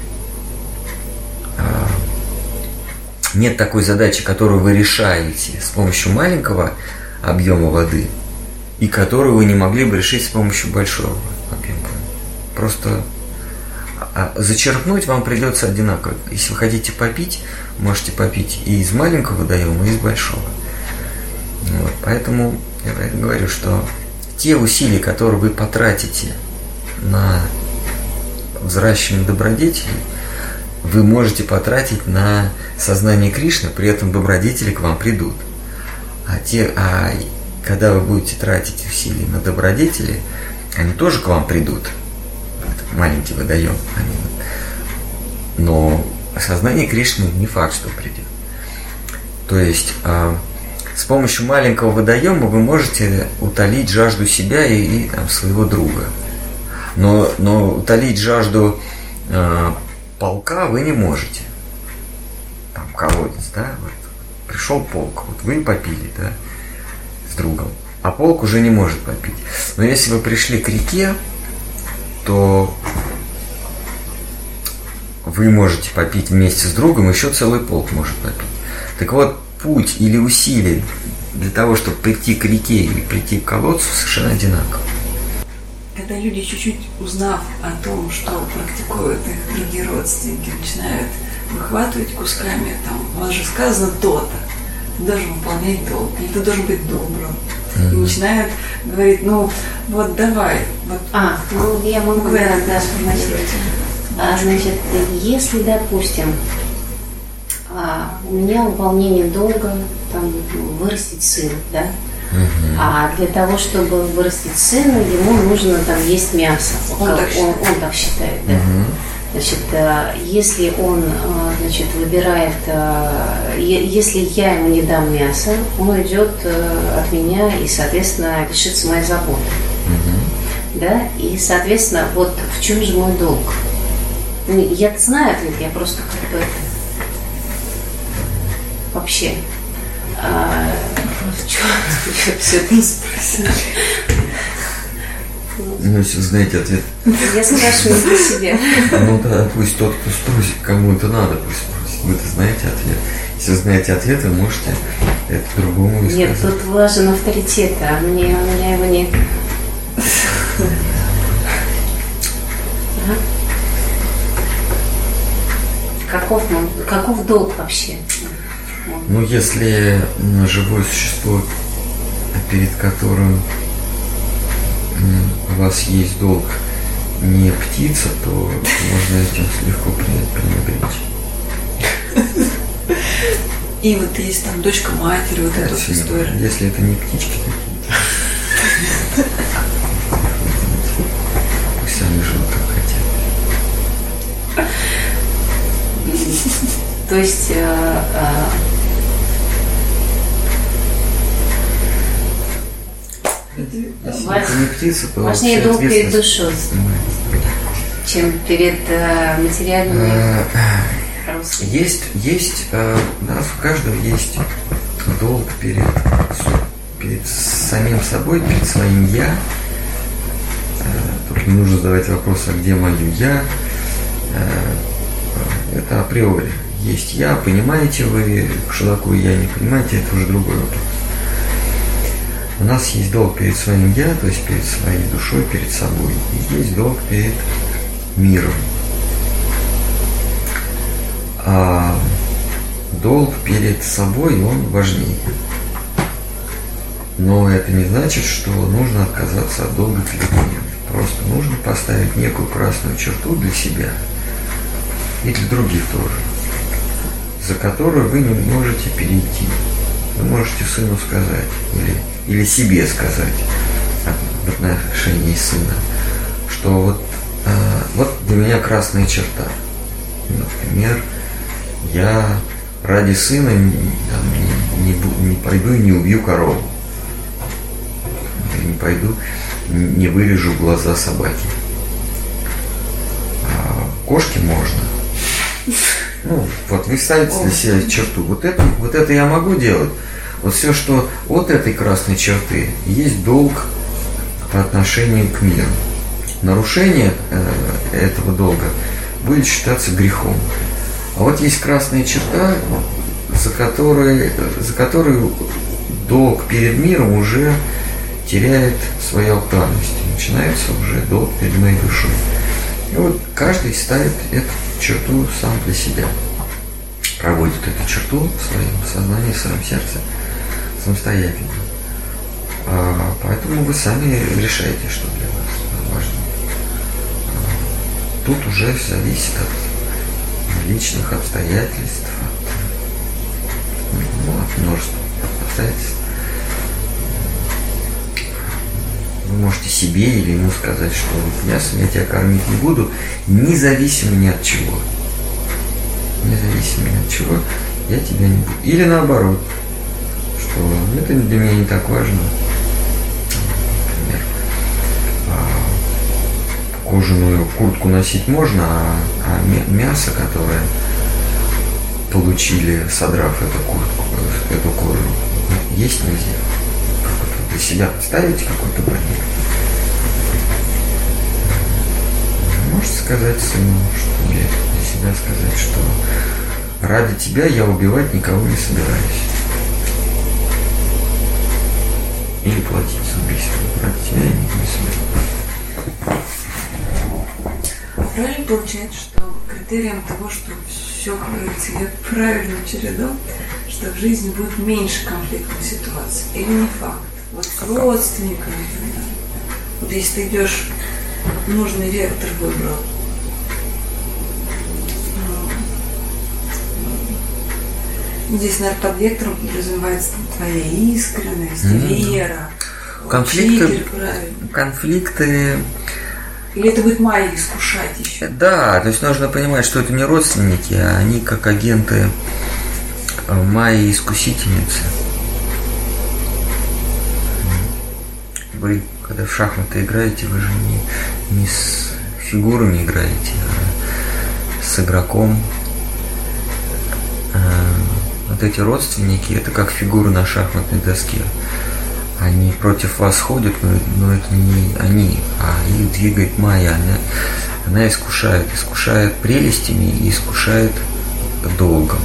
Нет такой задачи, которую вы решаете с помощью маленького объема воды и которую вы не могли бы решить с помощью большого объема воды. Просто зачерпнуть вам придется одинаково. Если вы хотите попить, можете попить и из маленького водоема, и из большого. Вот, поэтому я говорю, что те усилия, которые вы потратите на взращивание добродетелей, вы можете потратить на сознание Кришны, при этом добродетели к вам придут. А, те, а когда вы будете тратить усилия на добродетели, они тоже к вам придут. Это маленький водоем. Они, но сознание Кришны не факт, что придет. То есть с помощью маленького водоема вы можете утолить жажду себя и, и там, своего друга. Но, но утолить жажду э, полка вы не можете. Там колодец, да, вот, пришел полк, вот вы попили, да, с другом, а полк уже не может попить. Но если вы пришли к реке, то вы можете попить вместе с другом, еще целый полк может попить. Так вот, путь или усилие для того, чтобы прийти к реке или прийти к колодцу, совершенно одинаково. Когда люди, чуть-чуть узнав о том, что практикуют их другие родственники, начинают выхватывать кусками, там, у вас же сказано то-то, ты должен выполнять долг, или ты должен быть добрым. Mm-hmm. И начинают говорить, ну, вот давай. Вот, а, ну, я могу, да, да, а, значит, если, допустим, а, у меня выполнение долга, там, вырастить сына, да, Угу. А для того, чтобы вырастить сына, ему нужно там есть мясо. Он, как, так, он, считает. он так считает, да. Угу. Значит, если он, значит, выбирает, если я ему не дам мясо, он уйдет от меня и, соответственно, лишится моей заботы. Угу. Да? И, соответственно, вот в чем же мой долг? Я знаю ответ, я просто как бы это вообще. А, в чем все это спросила? Ну, если вы знаете ответ. Я спрашиваю для себя. Ну да, пусть тот, кто спросит, кому это надо, пусть спросит. Вы-то знаете ответ. Если вы знаете ответ, вы можете это другому и Нет, сказать. тут важен авторитет, а мне, у меня его нет. Каков, каков долг вообще? Ну, если живое существо, перед которым у вас есть долг, не птица, то можно этим легко пренебречь. И вот есть там дочка матери, вот эта вот история. Если это не птички какие-то, пусть сами живут как хотят. То есть э, э, Если Важ... это не птица, то важнее долг перед душой, чем перед э, материальными родственниками. Есть, есть, э, да, у каждого есть долг перед, перед самим собой, перед своим «я». Э, только не нужно задавать вопрос, а где мое «я». Э, это априори. Есть «я», понимаете вы, что такое «я», не понимаете, это уже другой вопрос. У нас есть долг перед своим «я», то есть перед своей душой, перед собой. И есть долг перед миром. А долг перед собой, он важнее. Но это не значит, что нужно отказаться от долга перед миром. Просто нужно поставить некую красную черту для себя и для других тоже, за которую вы не можете перейти. Вы можете сыну сказать или или себе сказать в отношении сына, что вот, э, вот для меня красная черта. Например, я ради сына не, не, не, не пойду и не убью корову. Или не пойду, не вырежу глаза собаки. А кошке можно. Ну, вот вы ставите для себя черту. Вот это, вот это я могу делать. Вот все, что от этой красной черты, есть долг по отношению к миру. Нарушение э, этого долга будет считаться грехом. А вот есть красная черта, за которой, за которой долг перед миром уже теряет свою актуальность. Начинается уже долг перед моей душой. И вот каждый ставит эту черту сам для себя. Проводит эту черту в своем сознании, в своем сердце самостоятельно. А, поэтому вы сами решаете, что для вас важно. А, тут уже зависит от личных обстоятельств, от, ну, от множества обстоятельств. Вы можете себе или ему сказать, что вот мясом я тебя кормить не буду, независимо ни от чего. Независимо ни от чего я тебя не буду. Или наоборот, что это для меня не так важно. Например, кожаную куртку носить можно, а, а мясо, которое получили, содрав эту куртку, эту кожу, есть нельзя. Для себя представите какой-то барьер. Можете сказать сыну, что или для себя сказать, что ради тебя я убивать никого не собираюсь. Или платить за убийство. Ради тебя я никого не собираюсь. Правильно получается, что критерием того, что все идет правильным чередом, что в жизни будет меньше конфликтных ситуаций? Или не факт? Вот с родственниками. Вот если ты идешь, нужный вектор выбрал. Здесь, наверное, под вектором подразумевается твоя искренность, mm-hmm. вера, конфликты, учитель, правильно. Конфликты. Или это будет Майя искушать еще? Да, то есть нужно понимать, что это не родственники, а они как агенты Майи искусительницы. Вы, когда в шахматы играете, вы же не, не с фигурами играете, а с игроком. Вот эти родственники, это как фигуры на шахматной доске. Они против вас ходят, но, но это не они, а их двигает Майя. Она, она искушает, искушает прелестями и искушает долгом.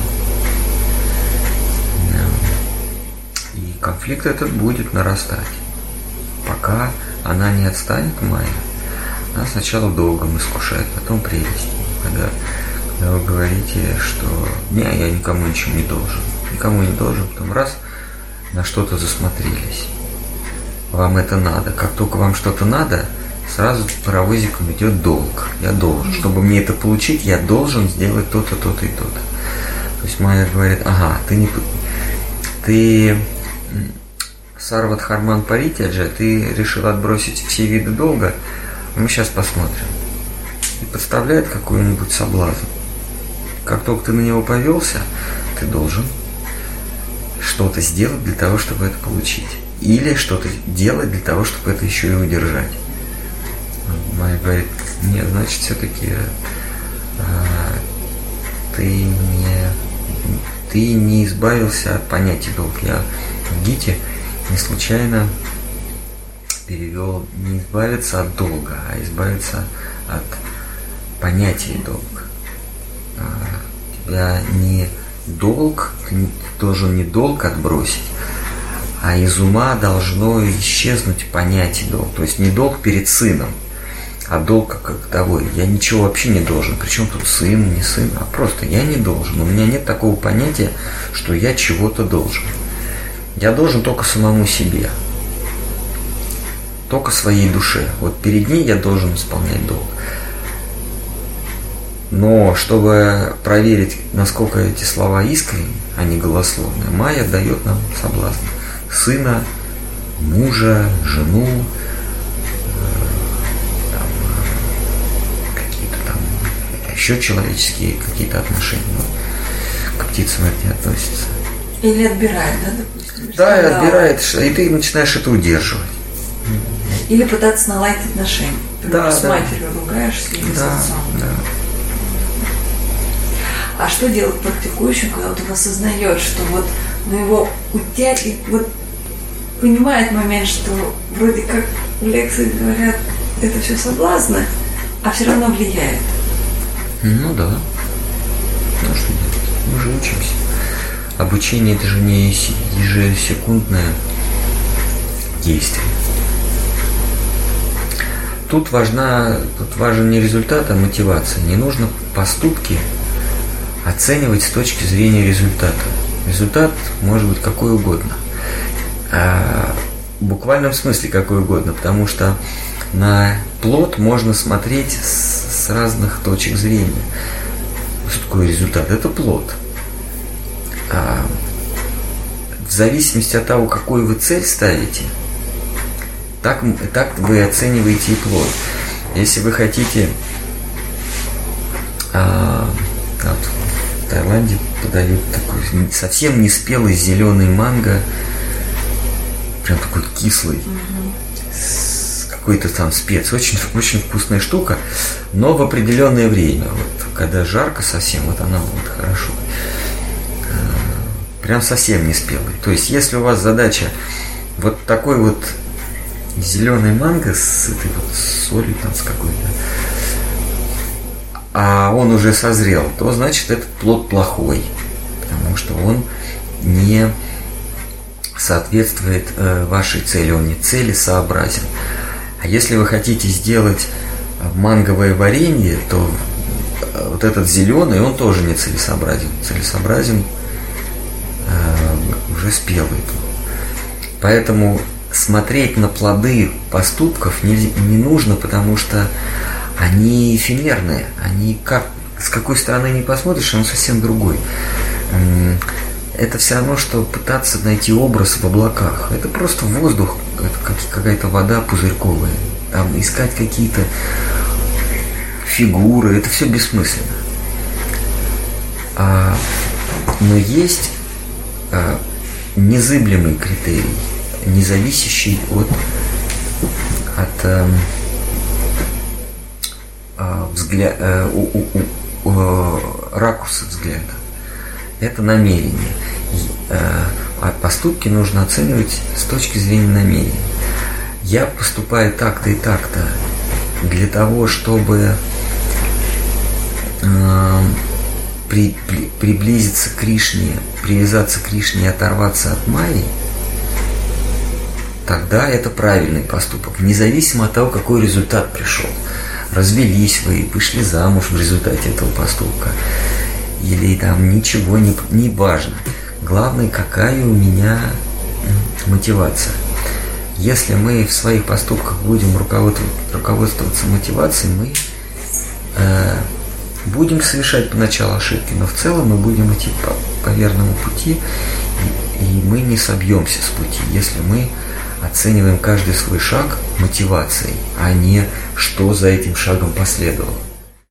И конфликт этот будет нарастать. Пока она не отстанет, Майя, она сначала долгом искушает, потом прелестью. Когда, когда вы говорите, что не, я никому ничего не должен, никому не должен, потом раз, на что-то засмотрелись. Вам это надо. Как только вам что-то надо, сразу паровозиком идет долг. Я должен. Чтобы мне это получить, я должен сделать то-то, то-то и то-то. То есть Майя говорит, ага, ты не... Ты... Сарвадхарман Паритяджа, ты решил отбросить все виды долга, мы сейчас посмотрим. И подставляет какой-нибудь соблазн. Как только ты на него повелся, ты должен что-то сделать для того, чтобы это получить. Или что-то делать для того, чтобы это еще и удержать. Майя говорит, нет, значит, все-таки а, ты не ты не избавился от понятия долг. Я в Гите не случайно перевел не избавиться от долга, а избавиться от понятия долг. А, тебя не долг, ты должен не долг отбросить, а из ума должно исчезнуть понятие долг. То есть не долг перед сыном, а долг как таковой. Я ничего вообще не должен. Причем тут сын, не сын, а просто я не должен. У меня нет такого понятия, что я чего-то должен. Я должен только самому себе. Только своей душе. Вот перед ней я должен исполнять долг. Но чтобы проверить, насколько эти слова искренни, а не голословные, Майя дает нам соблазн. Сына, мужа, жену, там, какие-то там еще человеческие какие-то отношения. Но к птицам это не относится. Или отбирает, да, допустим? Да, и отбирает, и ты начинаешь это удерживать. Или пытаться наладить отношения. Например, Да, с да. матерью ругаешься или Да, с отцом. да. А что делать практикующим, когда вот он осознает, что вот ну, его утягивает, вот понимает момент, что вроде как в лекции говорят, это все соблазны, а все равно влияет. Ну да. Ну что делать? Мы же учимся. Обучение это же не ежесекундное действие. Тут важна, тут важен не результат, а мотивация. Не нужно поступки оценивать с точки зрения результата. Результат может быть какой угодно. А в буквальном смысле какой угодно, потому что на плод можно смотреть с, с разных точек зрения. Что такое результат? Это плод. А в зависимости от того, какую вы цель ставите, так, так вы оцениваете и плод. Если вы хотите... А, вот, в Таиланде подают такой совсем неспелый зеленый манго, прям такой кислый, mm-hmm. с какой-то там спец. Очень, очень вкусная штука, но в определенное время. Вот, когда жарко совсем, вот она будет хорошо. Прям совсем неспелый. То есть, если у вас задача вот такой вот зеленый манго с этой вот солью там с какой-то, а он уже созрел, то значит этот плод плохой, потому что он не соответствует э, вашей цели, он не целесообразен. А если вы хотите сделать манговое варенье, то э, вот этот зеленый, он тоже не целесообразен. Целесообразен э, уже спелый плод. Поэтому смотреть на плоды поступков не, не нужно, потому что они эфемерные, они как, с какой стороны не посмотришь, он совсем другой. это все равно, что пытаться найти образ в облаках. Это просто воздух, это какая-то вода пузырьковая. Там искать какие-то фигуры, это все бессмысленно. А, но есть а, незыблемый критерий, не зависящий от, от а, а, взгляд, а, у, у, у, у, ракурса взгляда. Это намерение. А поступки нужно оценивать с точки зрения намерения. Я поступаю так-то и так-то для того, чтобы э, при, при, приблизиться к Кришне, привязаться к Кришне и оторваться от Майи, тогда это правильный поступок, независимо от того, какой результат пришел. Развелись вы, вышли замуж в результате этого поступка, или там ничего не, не важно. Главное, какая у меня мотивация. Если мы в своих поступках будем руководствоваться, руководствоваться мотивацией, мы э, будем совершать поначалу ошибки, но в целом мы будем идти по, по верному пути, и, и мы не собьемся с пути, если мы оцениваем каждый свой шаг мотивацией, а не что за этим шагом последовало.